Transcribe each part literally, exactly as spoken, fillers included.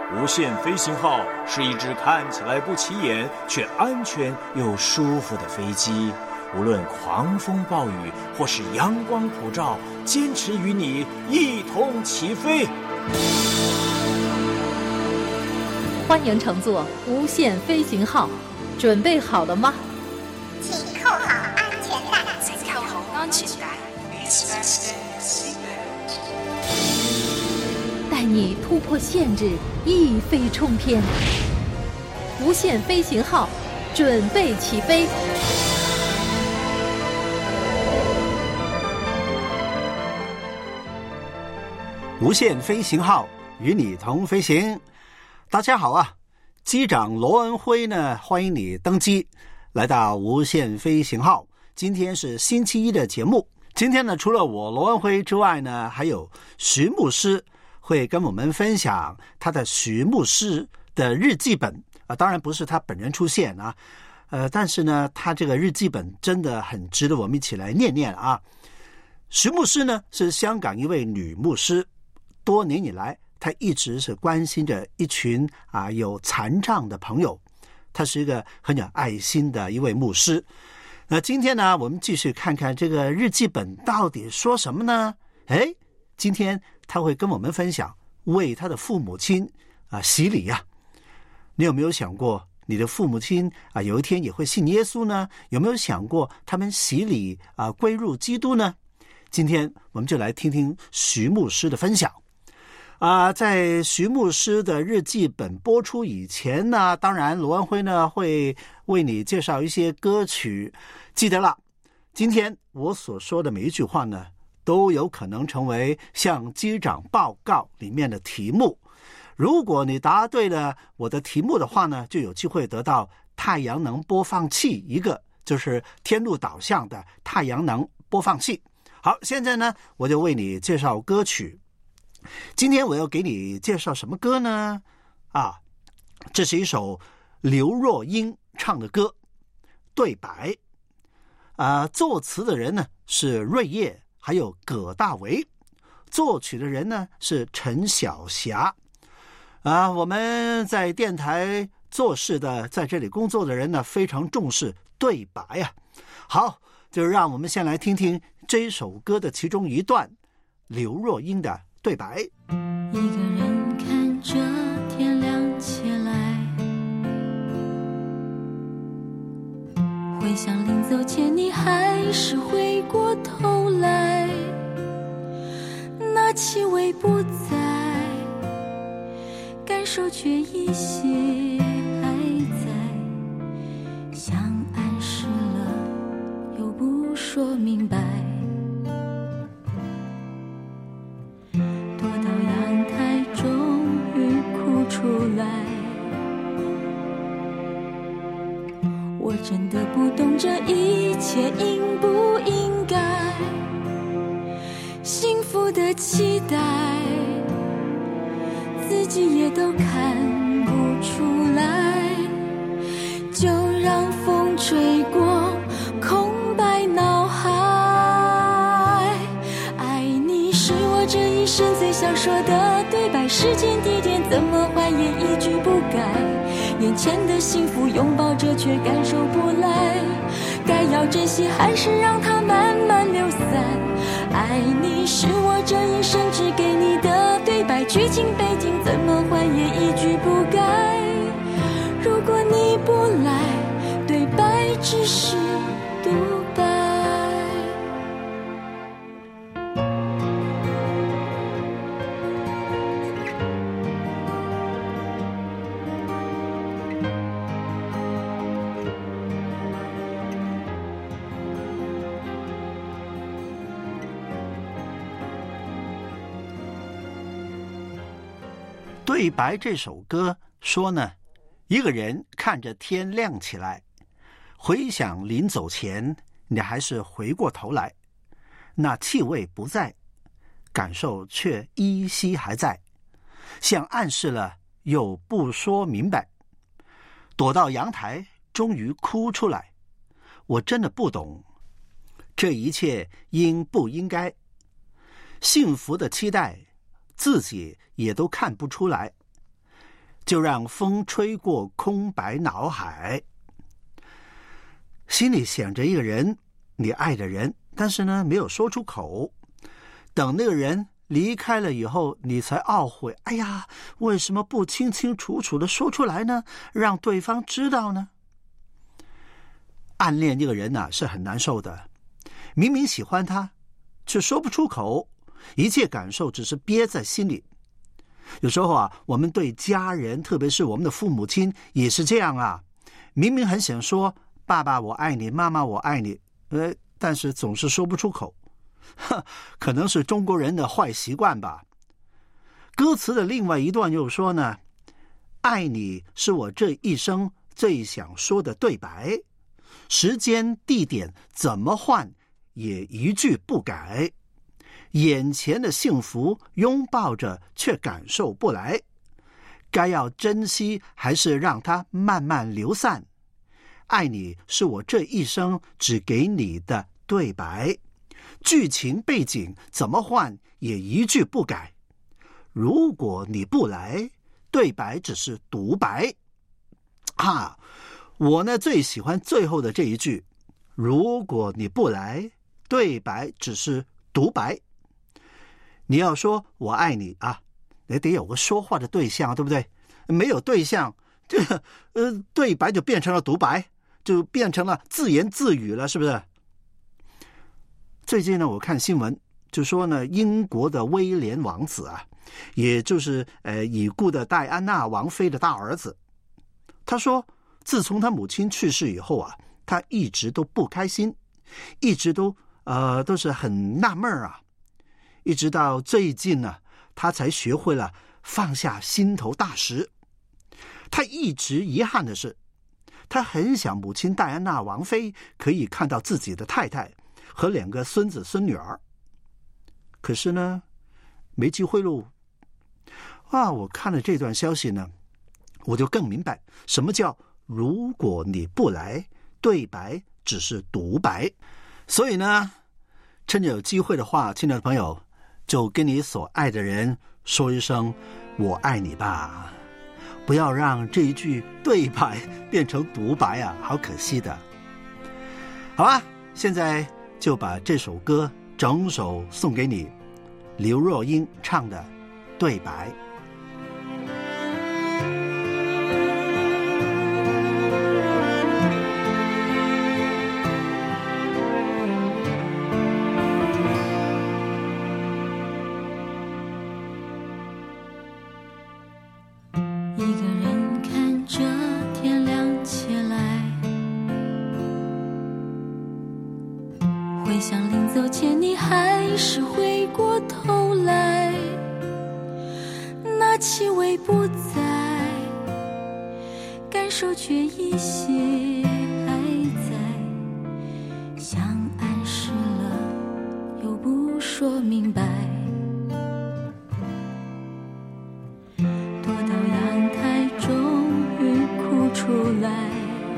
无限飞行号是一只看起来不起眼却安全又舒服的飞机，无论狂风暴雨或是阳光普照，坚持与你一同起飞。 欢迎乘坐无限飞行号，准备好了吗？ 请扣好安全带。 请扣好安全带。 带你突破限制，一飞冲天。无限飞行号，准备起飞。 无限飞行号与你同飞行。大家好啊，机长罗恩辉呢，欢迎你登机来到无限飞行号。今天是星期一的节目。今天呢，除了我罗恩辉之外呢，还有徐牧师会跟我们分享他的徐牧师的日记本啊，当然不是他本人出现啊，呃，但是呢，他这个日记本真的很值得我们一起来念念啊。徐牧师呢是香港一位女牧师，多年以来，她一直是关心着一群啊有残障的朋友，她是一个很有爱心的一位牧师。那今天呢，我们继续看看这个日记本到底说什么呢？哎，今天他会跟我们分享为他的父母亲啊洗礼啊。你有没有想过你的父母亲啊有一天也会信耶稣呢？有没有想过他们洗礼啊归入基督呢？今天我们就来听听徐牧师的分享啊。在徐牧师的日记本播出以前呢，当然罗安辉呢会为你介绍一些歌曲。记得了，今天我所说的每一句话呢，都有可能成为向机长报告里面的题目。如果你答对了我的题目的话呢，就有机会得到太阳能播放器一个，就是天路导向的太阳能播放器。好，现在呢，我就为你介绍歌曲。今天我要给你介绍什么歌呢？啊，这是一首刘若英唱的歌，对白。啊，作词的人呢是瑞叶，还有葛大为，作曲的人呢是陈小霞。啊，我们在电台做事的，在这里工作的人呢，非常重视对白啊。好，就让我们先来听听这首歌的其中一段，刘若英的对白。 一个人看着天亮起来，回想临走前你还是回过头来，那气味不在，感受却依稀还在，像暗示了又不说明白，躲到阳台终于哭出来，我真的不懂这一切应不应该，幸福的期待自己也都看不出来，就让风吹过空白脑海，爱你是我这一生最想说的对白，时间地点怎么换也一句不改，眼前的幸福拥抱着却感受不来，该要珍惜还是让它慢慢流散，爱你是我这一生只给你的对白，剧情背景怎么换也一句不改，如果你不来，对白只是独白。 对白这首歌说呢，一个人看着天亮起来，回想临走前你还是回过头来，那气味不在，感受却依稀还在，像暗示了又不说明白，躲到阳台终于哭出来，我真的不懂这一切应不应该，幸福的期待自己也都看不出来， 就让风吹过空白脑海。心里想着一个人，你爱的人，但是呢，没有说出口。等那个人离开了以后，你才懊悔，哎呀，为什么不清清楚楚的说出来呢？让对方知道呢？暗恋一个人啊，是很难受的。明明喜欢他，却说不出口，一切感受只是憋在心里。有时候啊，我们对家人，特别是我们的父母亲，也是这样啊。明明很想说爸爸我爱你，妈妈我爱你，呃，但是总是说不出口。可能是中国人的坏习惯吧。歌词的另外一段又说呢，爱你是我这一生最想说的对白，时间地点怎么换也一句不改，眼前的幸福拥抱着却感受不来，该要珍惜还是让它慢慢流散，爱你是我这一生只给你的对白，剧情背景怎么换也一句不改，如果你不来，对白只是独白。啊，我呢最喜欢最后的这一句，如果你不来，对白只是独白。你要说我爱你啊，你得有个说话的对象，对不对？没有对象，这呃对白就变成了独白，就变成了自言自语了，是不是？最近呢，我看新闻就说呢，英国的威廉王子啊，也就是呃已故的戴安娜王妃的大儿子，他说，自从他母亲去世以后啊，他一直都不开心，一直都呃都是很纳闷啊，一直到最近呢，他才学会了放下心头大石。他一直遗憾的是，他很想母亲戴安娜王妃可以看到自己的太太和两个孙子孙女儿，可是呢，没机会喽。啊，我看了这段消息呢，我就更明白什么叫如果你不来，对白只是独白。所以呢，趁着有机会的话，亲爱的朋友，就跟你所爱的人说一声我爱你吧，不要让这一句对白变成独白啊，好可惜的。好吧，现在就把这首歌整首送给你，刘若英唱的对白。 想临走前你还是回过头来，那气味不在，感受却依稀还在，想暗示了又不说明白，躲到阳台终于哭出来，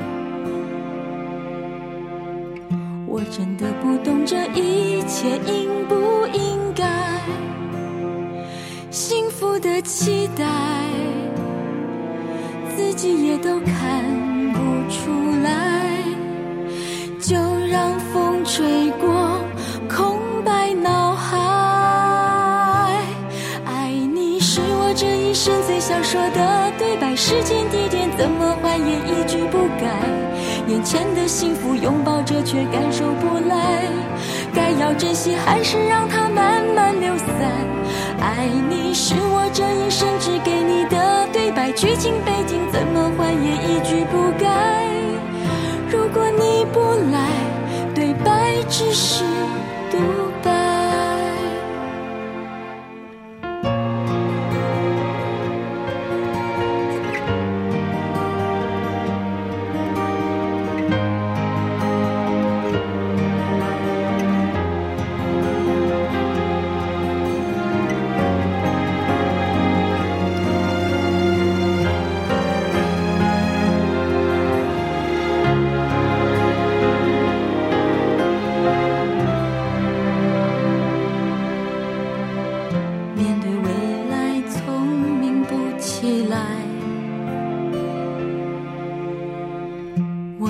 我真的不懂这一切应不应该，幸福的期待自己也都看不出来，就让风吹过空白脑海，爱你是我这一生最想说的对白，时间地点怎么换也一句不改，眼前的幸福拥抱着却感受不来，该要珍惜还是让它慢慢流散，爱你是我这一生只给你的对白，剧情背景怎么换也一句不改，如果你不来，对白只是独白。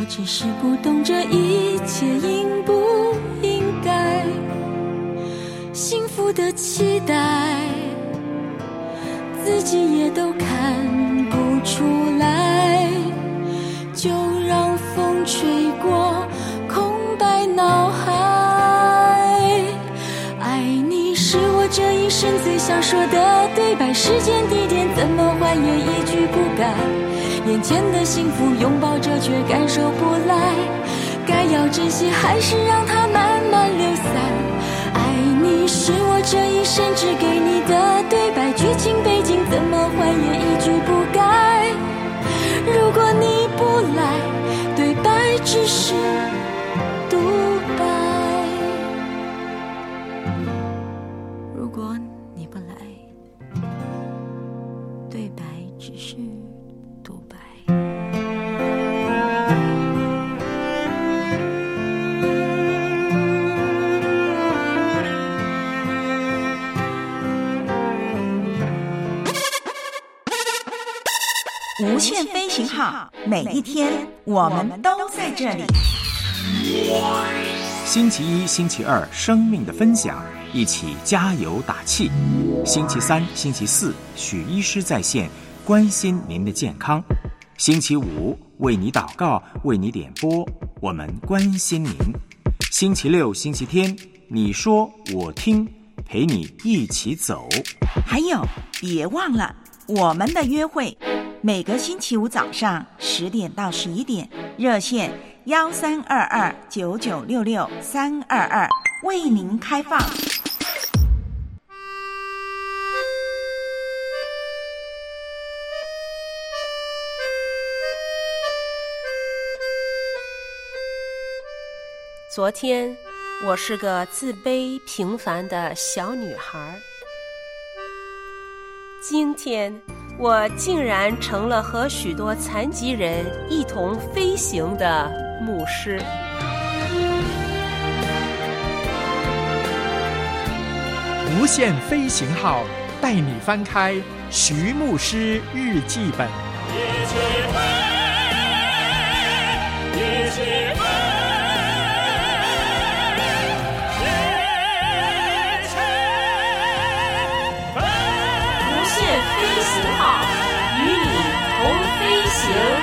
只是不懂这一切应不应该，幸福的期待自己也都看不出来，就让风吹过空白脑海。爱你是我这一生最想说的对白，时间地点怎么还原一句不改，眼前的幸福拥抱着却感受不来，该要珍惜还是让它慢慢流散。爱你是我这一生只给你的对白，剧情背景怎么还原一句不改，如果你不来，对白只是独白，如果你不来，对白只是独白。 无限飞行号，每一天我们都在这里。 星期一、星期二，生命的分享，一起加油打气。星期三、星期四，许医师在线，关心您的健康。星期五，为你祷告，为你点播，我们关心您。星期六、星期天，你说我听，陪你一起走。 还有，别忘了我们的约会，每个星期五早上十点到十一点，热线幺三二二九九六六三二二为您开放。 昨天我是个自卑平凡的小女孩，今天我竟然成了和许多残疾人一同飞行的牧师。 无限飞行号带你翻开徐牧师日记本。 一起飞，一起飞，一起飞。 无限飞行号与你同飞行。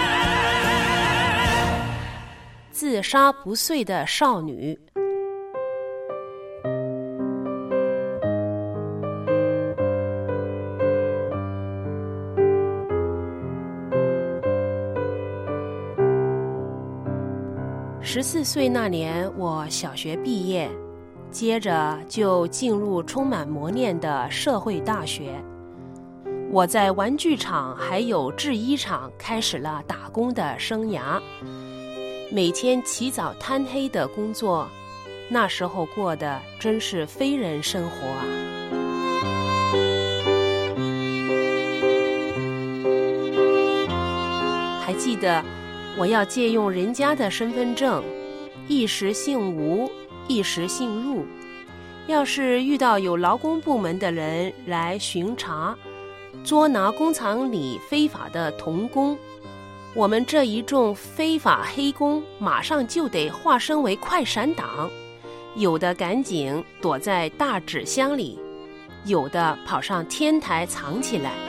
自杀不遂的少女。十四岁那年，我小学毕业，接着就进入充满磨练的社会大学。我在玩具厂还有制衣厂开始了打工的生涯，每天起早贪黑的工作，那时候过的真是非人生活啊！还记得我要借用人家的身份证，一时姓吴，一时姓陆。要是遇到有劳工部门的人来巡查，捉拿工厂里非法的童工，我们这一众非法黑工马上就得化身为快闪党，有的赶紧躲在大纸箱里，有的跑上天台藏起来。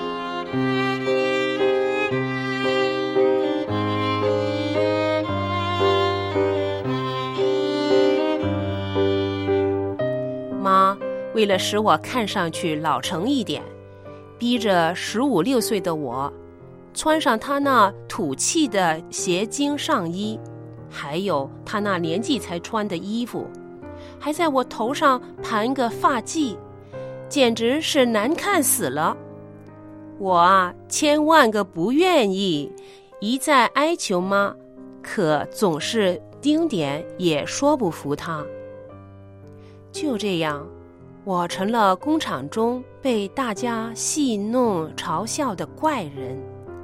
妈为了使我看上去老成一点，逼着十五六岁的我穿上她那土气的斜襟上衣，还有她那年纪才穿的衣服，还在我头上盘个发髻，简直是难看死了。我啊，千万个不愿意，一再哀求妈，可总是丁点也说不服她。就这样，我成了工厂中被大家戏弄嘲笑的怪人。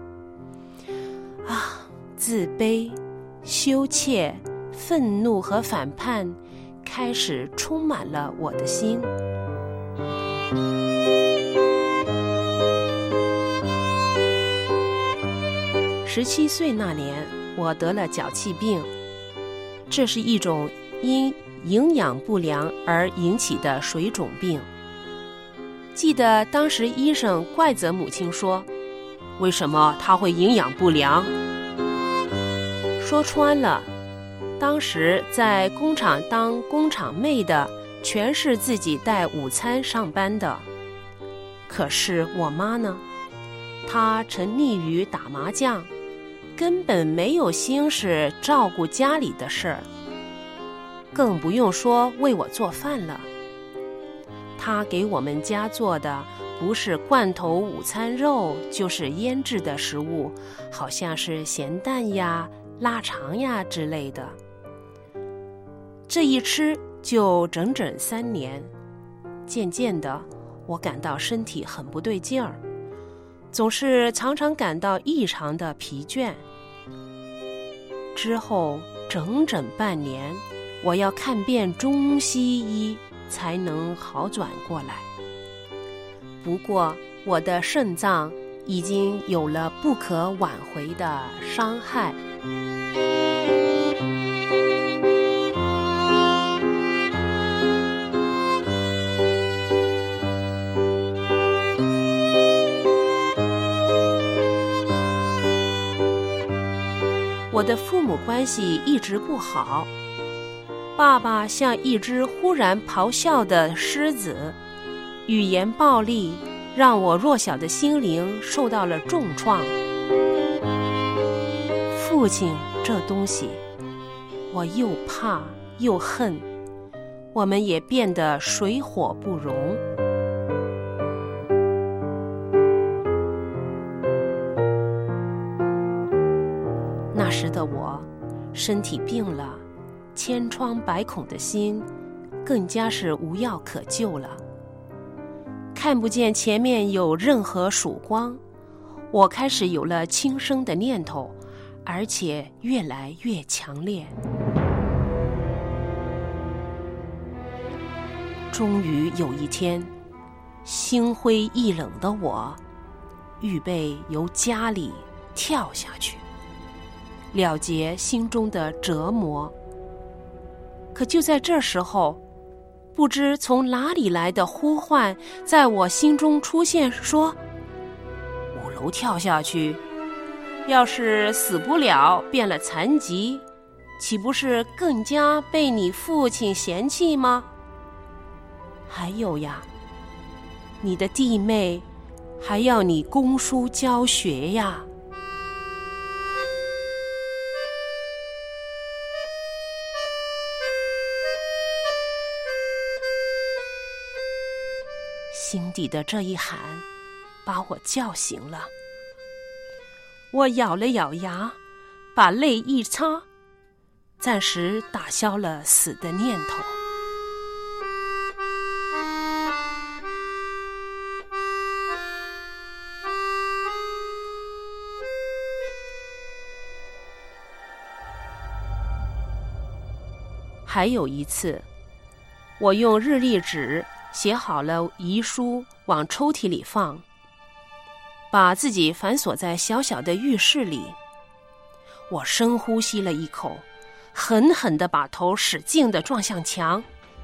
啊，自卑、羞怯、愤怒和反叛开始充满了我的心。十七岁那年，我我得了脚气病，这是一种因营养不良而引起的水肿病。记得当时医生怪责母亲说，为什么他会营养不良？说穿了，当时在工厂当工厂妹的全是自己带午餐上班的。可是我妈呢，她沉溺于打麻将，根本没有心思照顾家里的事儿，更不用说为我做饭了。她给我们家做的不是罐头午餐肉，就是腌制的食物，好像是咸蛋呀、腊肠呀之类的。这一吃就整整三年，渐渐的，我感到身体很不对劲儿，总是常常感到异常的疲倦。之后整整半年，我要看遍中西医才能好转过来。不过我的肾脏已经有了不可挽回的伤害。我的父母关系一直不好，爸爸像一只忽然咆哮的狮子，语言暴力，让我弱小的心灵受到了重创。父亲这东西，我又怕又恨，我们也变得水火不容。那时的我，身体病了，千疮百孔的心，更加是无药可救了。看不见前面有任何曙光，我开始有了轻生的念头，而且越来越强烈。终于有一天，心灰意冷的我，预备由家里跳下去，了结心中的折磨。可就在这时候，不知从哪里来的呼唤在我心中出现，说五楼跳下去，要是死不了变了残疾，岂不是更加被你父亲嫌弃吗？还有呀，你的弟妹还要你供书教学呀。心底的这一喊把我叫醒了，我咬了咬牙，把泪一擦，暂时打消了死的念头。还有一次，我用日历纸写好了遗书往抽屉里放，把自己反锁在小小的浴室里。我深呼吸了一口，狠狠地把头使劲地撞向墙。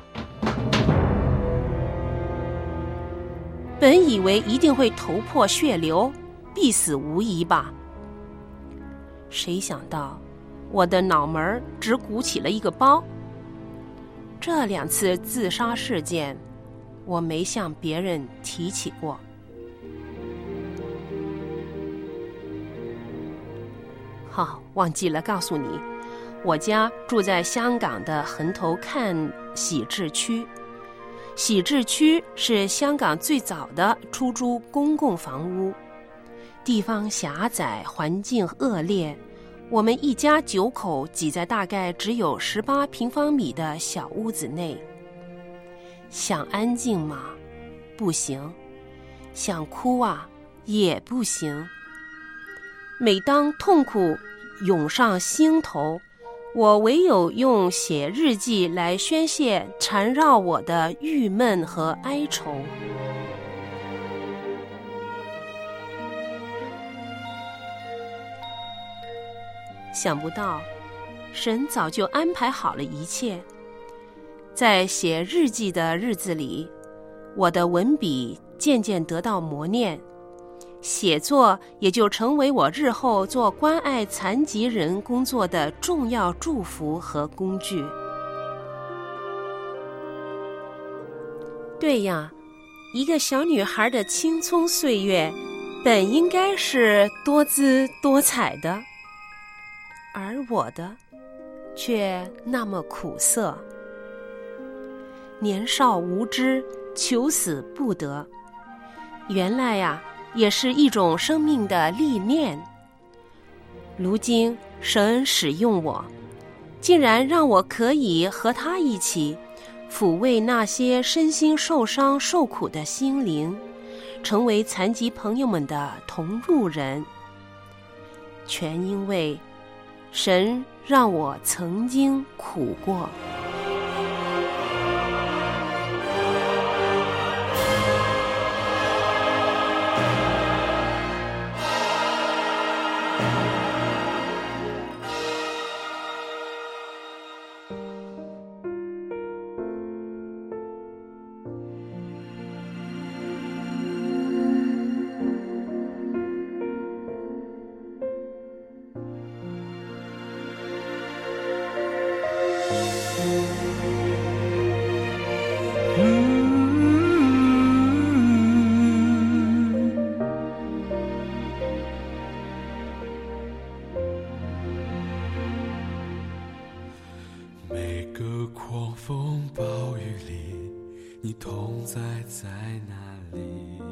本以为一定会头破血流，必死无疑吧，谁想到我的脑门只鼓起了一个包。这两次自杀事件，我没向别人提起过。好，忘记了告诉你，我家住在香港的横头磡喜志区。喜志区是香港最早的出租公共房屋，地方狭窄，环境恶劣。我们一家九口挤在大概只有十八平方米的小屋子内。想安静吗？不行。想哭啊？也不行。每当痛苦涌上心头，我唯有用写日记来宣泄缠绕我的郁闷和哀愁。 想不到，神早就安排好了一切。在写日记的日子里，我的文笔渐渐得到磨练，写作也就成为我日后做关爱残疾人工作的重要祝福和工具。对呀，一个小女孩的青葱岁月本应该是多姿多彩的，而我的却那么苦涩。年少无知，求死不得，原来呀，也是一种生命的历练。如今神使用我，竟然让我可以和他一起抚慰那些身心受伤受苦的心灵，成为残疾朋友们的同路人。全因为神让我曾经苦过。 每个狂风暴雨里，你同在在哪里？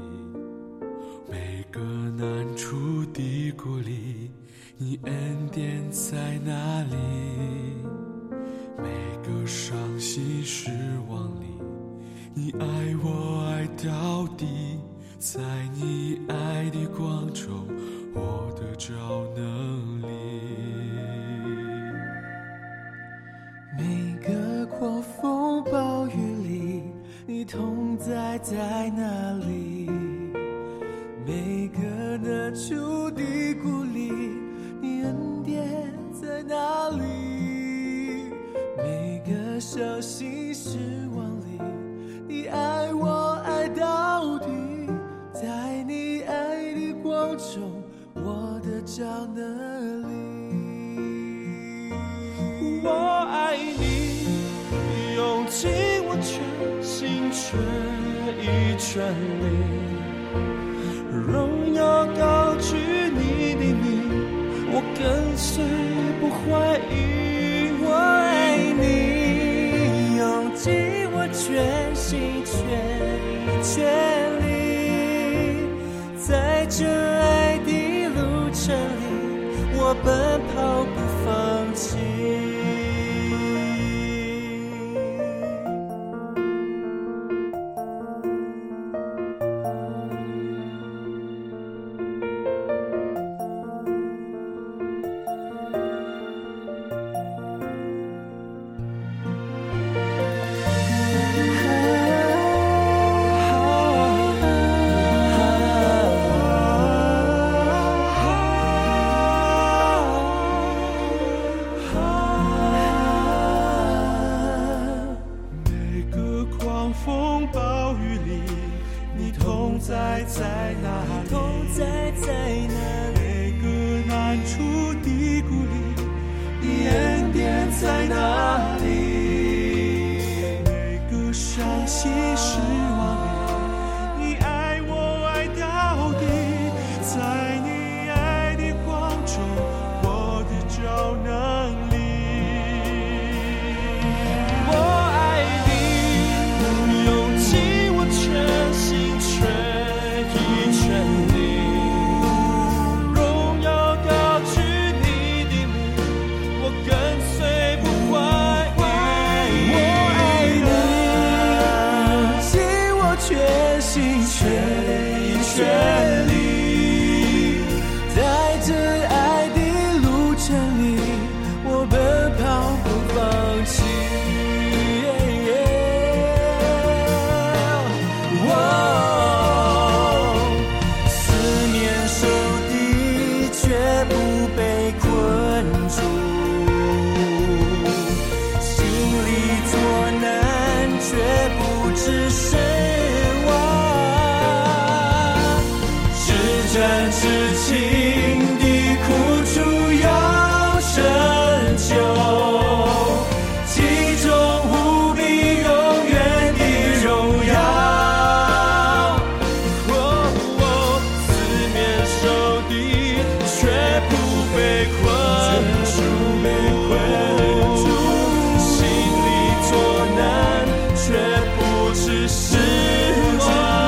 每个难处低谷里，你恩典在哪里？每个伤心失望里，你爱我爱到底，在你爱的光中，我得着能力。 每个狂风暴雨里，你同在在哪里？每个难处低谷里，你恩典在哪里？每个伤心失望里，你爱我爱到底，在你爱的光中，我得着能力。 我爱你，用尽我全心全意全力，荣耀高举你的名，我跟随不怀疑。我爱你， 用尽我全心全意全力，在这爱的路程里，我奔跑不放弃。 在在哪里？同在在哪里？每个难处低谷里，你恩典在哪里？每个伤心失望里，你爱我爱到底，在你爱的光中，我的找能力。我爱你，用尽我全心全意全力， 战至情的苦楚要成就，其中无比永远的荣耀。哦哦，四面受敌却不被困住，心里作难却不知失望。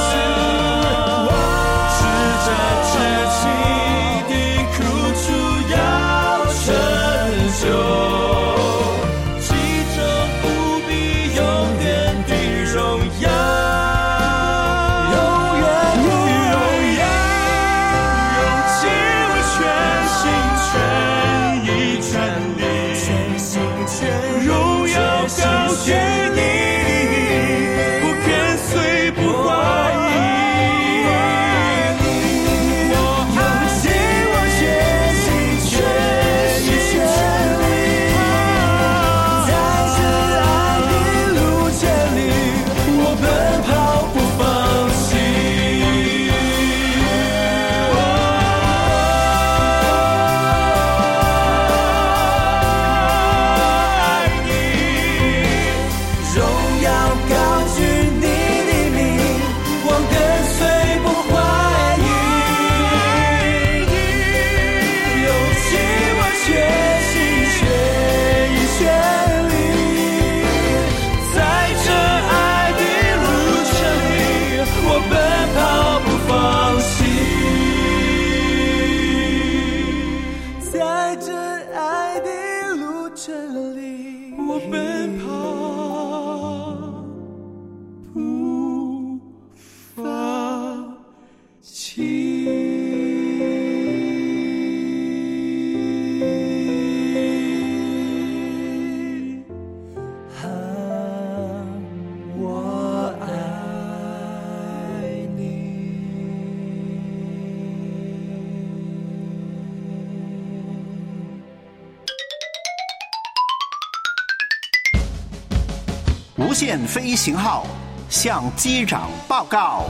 无限飞行号向机长报告。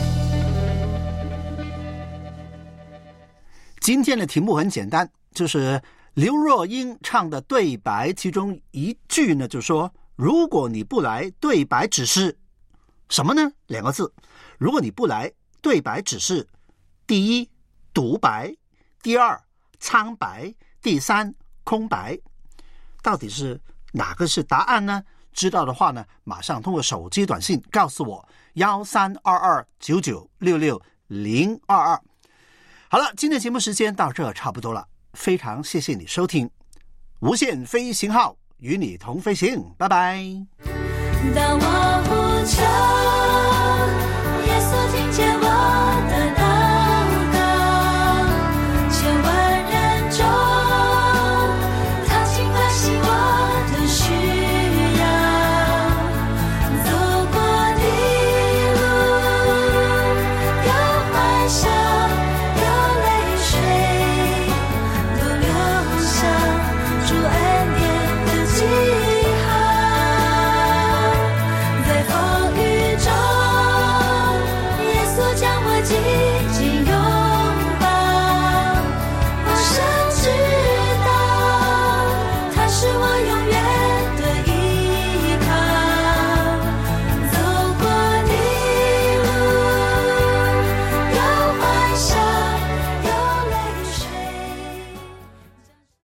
今天的题目很简单，就是刘若英唱的对白，其中一句呢就说，如果你不来，对白只是什么呢？两个字。如果你不来，对白只是第一独白，第二苍白，第三空白。到底是哪个是答案呢？知道的话呢，马上通过手机短信告诉我一三二二九九六六零二二。好了，今天节目时间到这差不多了，非常谢谢你收听无限飞行号，与你同飞行，拜拜。 当我不求